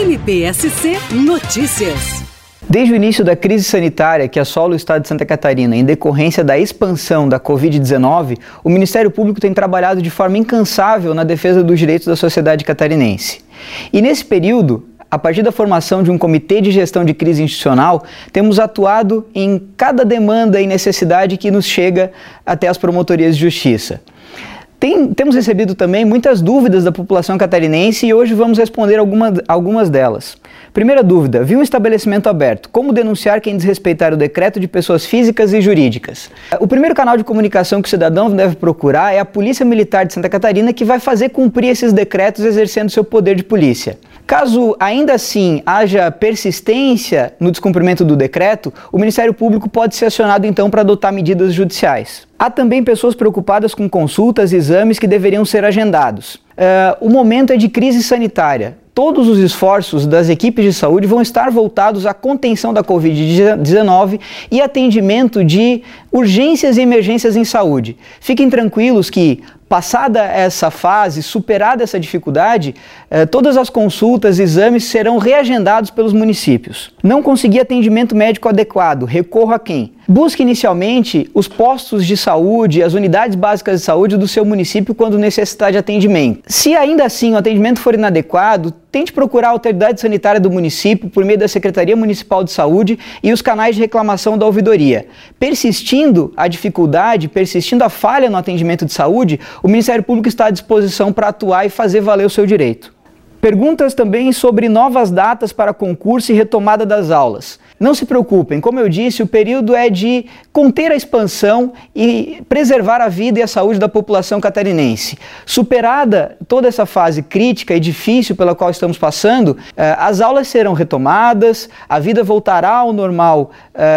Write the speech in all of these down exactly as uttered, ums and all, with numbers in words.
M P S C Notícias. Desde o início da crise sanitária que assola o estado de Santa Catarina em decorrência da expansão da covid dezenove, o Ministério Público tem trabalhado de forma incansável na defesa dos direitos da sociedade catarinense. E nesse período, a partir da formação de um comitê de gestão de crise institucional, temos atuado em cada demanda e necessidade que nos chega até as promotorias de justiça. Tem, temos recebido também muitas dúvidas da população catarinense e hoje vamos responder alguma, algumas delas. Primeira dúvida: viu um estabelecimento aberto? Como denunciar quem desrespeitar o decreto de pessoas físicas e jurídicas? O primeiro canal de comunicação que o cidadão deve procurar é a Polícia Militar de Santa Catarina, que vai fazer cumprir esses decretos exercendo seu poder de polícia. Caso ainda assim haja persistência no descumprimento do decreto, o Ministério Público pode ser acionado então para adotar medidas judiciais. Há também pessoas preocupadas com consultas e exames que deveriam ser agendados. Uh, o momento é de crise sanitária. Todos os esforços das equipes de saúde vão estar voltados à contenção da covid dezenove e atendimento de urgências e emergências em saúde. Fiquem tranquilos que, passada essa fase, superada essa dificuldade, eh, todas as consultas e exames serão reagendados pelos municípios. Não conseguir atendimento médico adequado, recorra a quem? Busque inicialmente os postos de saúde, as unidades básicas de saúde do seu município quando necessitar de atendimento. Se ainda assim o atendimento for inadequado, tente procurar a autoridade sanitária do município por meio da Secretaria Municipal de Saúde e os canais de reclamação da ouvidoria. Persistindo a dificuldade, persistindo a falha no atendimento de saúde, o Ministério Público está à disposição para atuar e fazer valer o seu direito. Perguntas também sobre novas datas para concurso e retomada das aulas. Não se preocupem, como eu disse, o período é de conter a expansão e preservar a vida e a saúde da população catarinense. Superada toda essa fase crítica e difícil pela qual estamos passando, as aulas serão retomadas, a vida voltará ao normal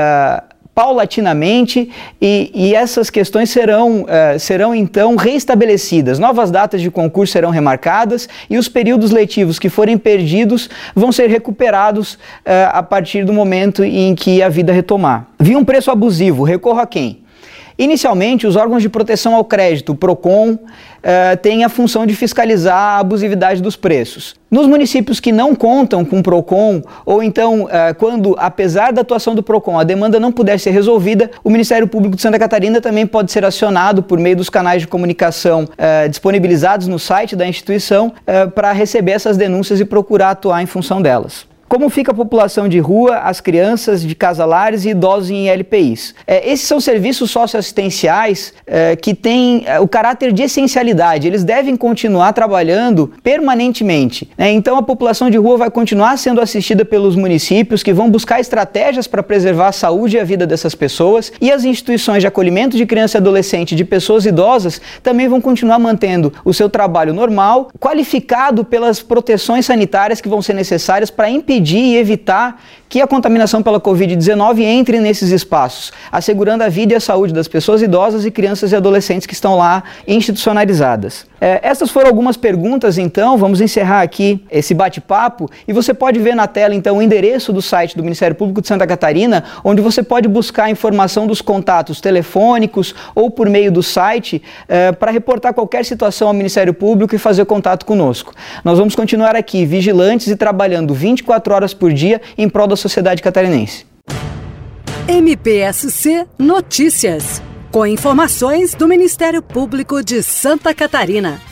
paulatinamente e, e essas questões serão, uh, serão então reestabelecidas. Novas datas de concurso serão remarcadas e os períodos letivos que forem perdidos vão ser recuperados uh, a partir do momento em que a vida retomar. Vi um preço abusivo, recorra a quem? Inicialmente, os órgãos de proteção ao crédito, o PROCON, uh, têm a função de fiscalizar a abusividade dos preços. Nos municípios que não contam com o PROCON, ou então, uh, quando, apesar da atuação do PROCON, a demanda não puder ser resolvida, o Ministério Público de Santa Catarina também pode ser acionado por meio dos canais de comunicação uh, disponibilizados no site da instituição uh, para receber essas denúncias e procurar atuar em função delas. Como fica a população de rua, as crianças de casalares e idosos em L P Is? É, esses são serviços socioassistenciais é, que têm é, o caráter de essencialidade. Eles devem continuar trabalhando permanentemente. Né? Então a população de rua vai continuar sendo assistida pelos municípios, que vão buscar estratégias para preservar a saúde e a vida dessas pessoas, e as instituições de acolhimento de criança e adolescente de pessoas idosas também vão continuar mantendo o seu trabalho normal, qualificado pelas proteções sanitárias que vão ser necessárias para impedir e evitar que a contaminação pela covid dezenove entre nesses espaços, assegurando a vida e a saúde das pessoas idosas e crianças e adolescentes que estão lá institucionalizadas. É, essas foram algumas perguntas, então, vamos encerrar aqui esse bate-papo e você pode ver na tela, então, o endereço do site do Ministério Público de Santa Catarina, onde você pode buscar a informação dos contatos telefônicos ou por meio do site é, para reportar qualquer situação ao Ministério Público e fazer contato conosco. Nós vamos continuar aqui vigilantes e trabalhando vinte e quatro horas por dia em prol da sociedade catarinense. M P S C Notícias, com informações do Ministério Público de Santa Catarina.